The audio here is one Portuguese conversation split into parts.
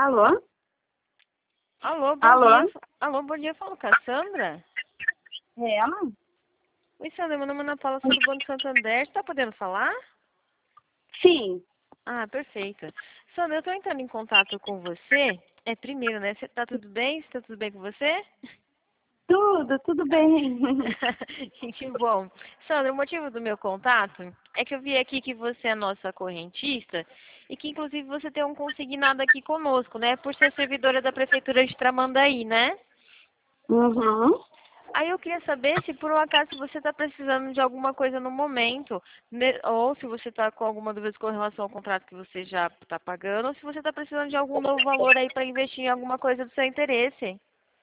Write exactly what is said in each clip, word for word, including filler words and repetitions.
Alô? Alô, bom Alô? dia. Alô, bom dia. Falo com a Sandra? É ela? Oi, Sandra. Meu nome é Ana Paula, sou do Banco Santander. Você tá podendo falar? Sim. Ah, perfeito. Sandra, eu tô entrando em contato com você. É, primeiro, né? Você tá tudo bem? Tá tudo bem com você? Tudo, tudo bem. Que bom. Sandra, o motivo do meu contato é que eu vi aqui que você é nossa correntista e que, inclusive, você tem um consignado aqui conosco, né? Por ser servidora da Prefeitura de Tramandaí, né? Uhum. Aí eu queria saber se por um acaso você está precisando de alguma coisa no momento, né, ou se você está com alguma dúvida com relação ao contrato que você já está pagando, ou se você está precisando de algum novo valor aí para investir em alguma coisa do seu interesse.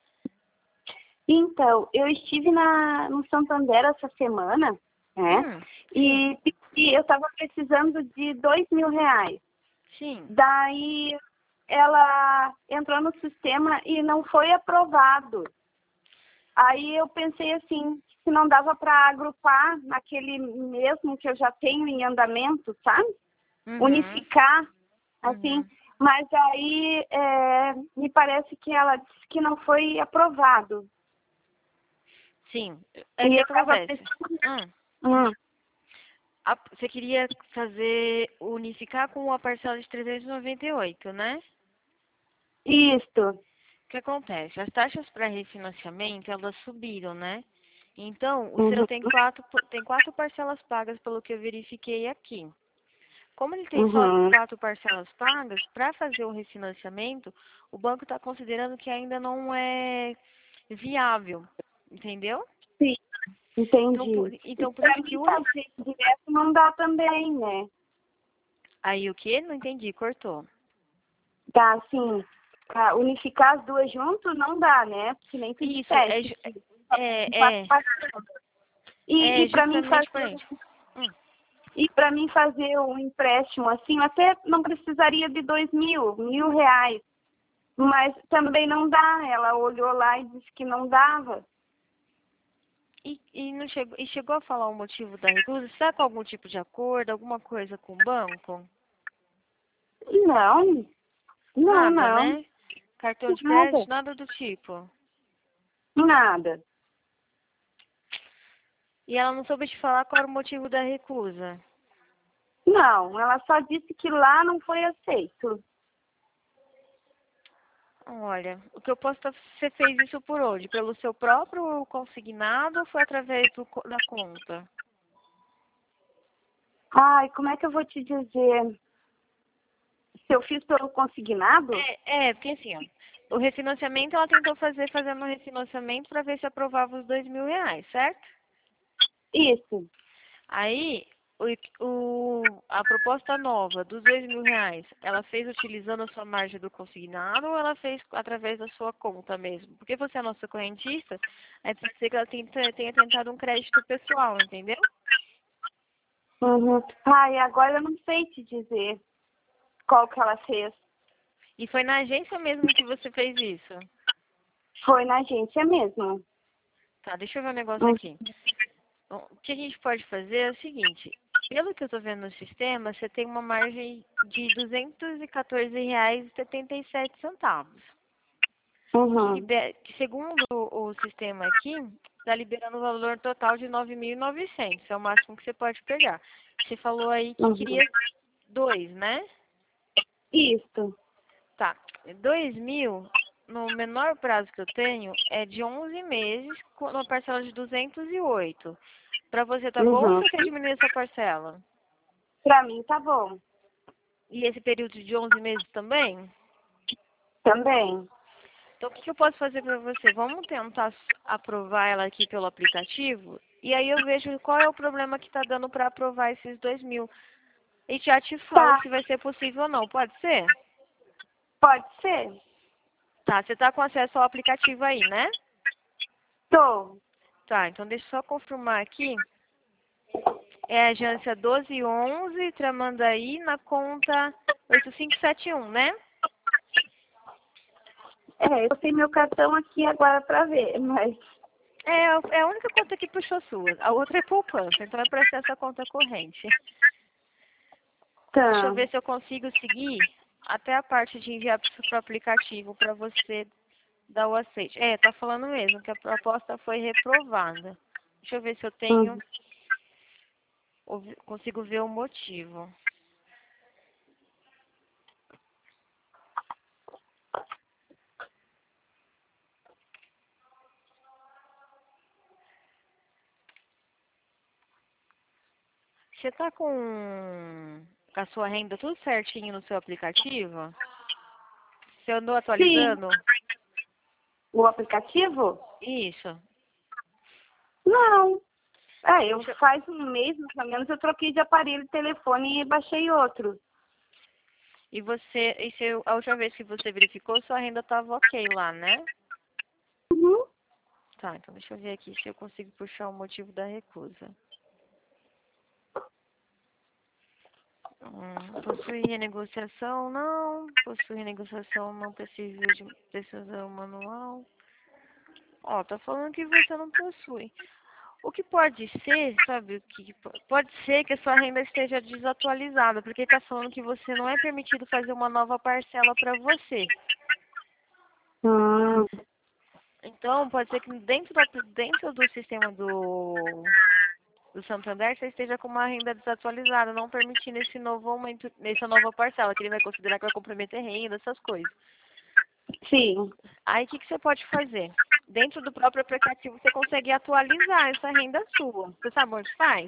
Então, eu estive na, no Santander essa semana, né? Hum, sim, E, e eu estava precisando de dois mil reais. sim. Daí ela entrou no sistema e não foi aprovado. Aí eu pensei assim, se não dava para agrupar naquele mesmo que eu já tenho em andamento, sabe? Uhum, Unificar, assim. uhum. Mas aí é, me parece que ela disse que não foi aprovado. Sim. É o E que eu estava acontece? pensando. Hum. Hum, A- Você queria fazer, unificar com a parcela de trezentos e noventa e oito, né? isto. O que acontece? As taxas para refinanciamento, elas subiram, né? Então, o seu Uhum, tem quatro, tem quatro parcelas pagas, pelo que eu verifiquei aqui. Como ele tem só uhum. quatro parcelas pagas, para fazer o refinanciamento, o banco está considerando que ainda não é viável, entendeu? Sim, Então, por, entendi. E então, por para isso que mim o... re- fazer direto não dá também, né? Aí o quê? Não entendi, cortou. Tá, assim, pra unificar as duas junto não dá, né? Porque nem tu Isso, é, disseste ju- que só tem é, quatro é, parcelas. E, é e para mim justamente por fazer isso. Hum. E para mim fazer um empréstimo assim, eu até não precisaria de dois mil, mil reais. Mas também não dá. Ela olhou lá e disse que não dava. E, e, não chegou, e chegou a falar o motivo da recusa? Você está com algum tipo de acordo, alguma coisa com o banco? Não, não, Nada, não, né? Cartão de nada, crédito, nada do tipo. nada. E ela não soube te falar qual era o motivo da recusa. Não, ela só disse que lá não foi aceito. Olha, o que eu posso estar... Você fez isso por onde? Pelo seu próprio consignado ou foi através do co- da conta? Ai, como é que eu vou te dizer? Se eu fiz pelo consignado? É, é, porque assim, ó, o refinanciamento ela tentou fazer fazendo um refinanciamento para ver se aprovava os dois mil reais, certo? Isso. Aí, o, o- a proposta nova dos dois mil reais, ela fez utilizando a sua margem do consignado ou ela fez através da sua conta mesmo? Porque você é nossa correntista, aí pode ser que ela tenha, tenha tentado um crédito pessoal, entendeu? Uhum. Ai, agora eu não sei te dizer qual que ela fez. E foi na agência mesmo que você fez isso? Foi na agência mesmo. Tá, deixa eu ver um negócio Uhum. aqui. Bom, o que a gente pode fazer é o seguinte, pelo que eu estou vendo no sistema, você tem uma margem de duzentos e quatorze reais e setenta e sete centavos. Que, Uhum. liber- que segundo o, o sistema aqui, está liberando o valor total de nove mil e novecentos. É o máximo que você pode pegar. Você falou aí que Uhum. queria dois, né? Isso. Tá. Dois mil, no menor prazo que eu tenho, é de onze meses, com uma parcela de duzentos e oito. Para você tá bom ou Uhum. você quer diminuir essa parcela? Pra mim tá bom. E esse período de onze meses também? Também. Então, o que que eu posso fazer para você? Vamos tentar s- aprovar ela aqui pelo aplicativo e aí eu vejo qual é o problema que está dando para aprovar esses dois mil. E já te falo Tá. se vai ser possível ou não. Pode ser? Pode ser? Tá, você está com acesso ao aplicativo aí, né? Tô. Tá, então deixa eu só confirmar aqui. É a agência doze onze, Tramandaí, na conta oito cinco sete um, né? É, eu tenho meu cartão aqui agora pra ver, mas É, é a única conta que puxou sua. A outra é poupança, então é para essa conta corrente. Deixa eu tá. ver se eu consigo seguir até a parte de enviar para o aplicativo para você dar o aceite. É, tá falando mesmo que a proposta foi reprovada. Deixa eu ver se eu tenho, Uhum. ouvi- consigo ver o motivo. Você tá com a sua renda tudo certinho no seu aplicativo? Você andou Sim. atualizando? O aplicativo? Isso. Não. É, eu Deixa eu- faz um mês, mais ou menos, eu troquei de aparelho de telefone e baixei outro. E você, e se, a última vez que você verificou, sua renda estava ok lá, né? Uhum. Tá, então deixa eu ver aqui se eu consigo puxar o motivo da recusa. Hum, possui renegociação? Não. Possui renegociação não precisa de decisão manual. Ó, tá falando que você não possui. O que pode ser, sabe, o que po- pode ser que a sua renda esteja desatualizada, porque está falando que você não é permitido fazer uma nova parcela para você. Hum. Então, pode ser que dentro do, dentro do sistema do, do Santander você esteja com uma renda desatualizada, não permitindo esse novo aumento, essa nova parcela, que ele vai considerar que vai comprometer renda, essas coisas. Sim. Aí, o que, que você pode fazer? Dentro do próprio aplicativo, você consegue atualizar essa renda sua. Você sabe onde faz?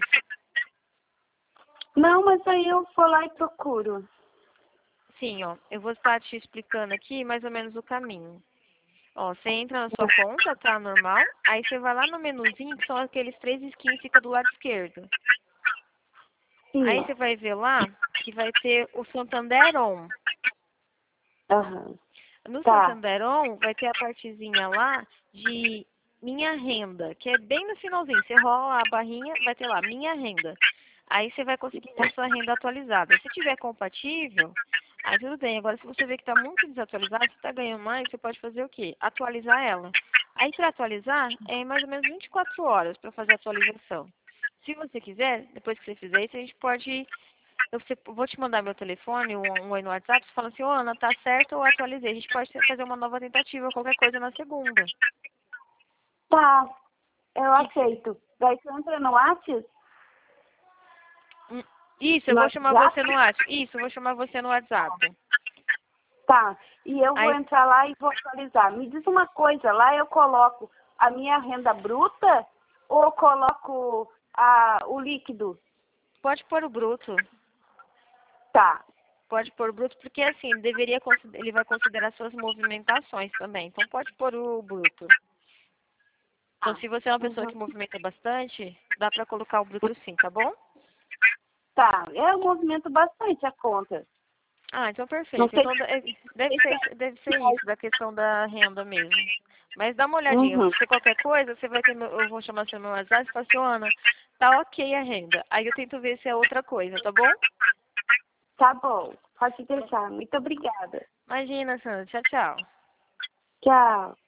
Não, mas aí eu vou lá e procuro. Sim, ó, eu vou estar te explicando aqui mais ou menos o caminho. Ó, você entra na sua conta, tá, normal, aí você vai lá no menuzinho, que são aqueles três skins que fica do lado esquerdo. Sim. Aí você vai ver lá que vai ter o Santander On. Aham. No Tá. Santander On vai ter a partezinha lá de minha renda, que é bem no finalzinho. Você rola a barrinha, vai ter lá, minha renda. Aí você vai conseguir ver sua renda atualizada. Se tiver compatível, aí tudo bem. Agora, se você vê que está muito desatualizado, você está ganhando mais, você pode fazer o quê? Atualizar ela. Aí, para atualizar, é mais ou menos vinte e quatro horas para fazer a atualização. Se você quiser, depois que você fizer isso, a gente pode... Eu você- vou te mandar meu telefone, um, um oi no WhatsApp, você fala assim, ô Ana, tá certo, eu atualizei. A gente pode fazer uma nova tentativa, qualquer coisa na segunda. Tá. Eu Que que você- aceito. Daí você entra no WhatsApp? Hum, Isso, eu No vou chamar WhatsApp? você no WhatsApp. Isso, eu vou chamar você no WhatsApp. Tá. E eu vou Aí entrar lá e vou atualizar. Me diz uma coisa, lá eu coloco a minha renda bruta ou eu coloco a, o líquido? pode pôr o bruto. Tá. Pode pôr o bruto, porque assim, ele deveria consider- ele vai considerar suas movimentações também. Então pode pôr o bruto. Então Tá. se você é uma pessoa Uhum. que movimenta bastante, dá pra colocar o bruto sim, tá bom? Tá. Eu movimento bastante a conta. Ah, então Não perfeito. sei Então de- deve se... ser, deve ser isso, da questão da renda mesmo. Mas dá uma olhadinha. Uhum. Se qualquer coisa, você vai ter meu, eu vou chamar seu meu WhatsApp e falar assim, "Ô, Ana, tá ok a renda. Aí eu tento ver se é outra coisa, tá bom? Tá bom. Pode deixar. Muito obrigada. Imagina, Sandra. Tchau, tchau. Tchau.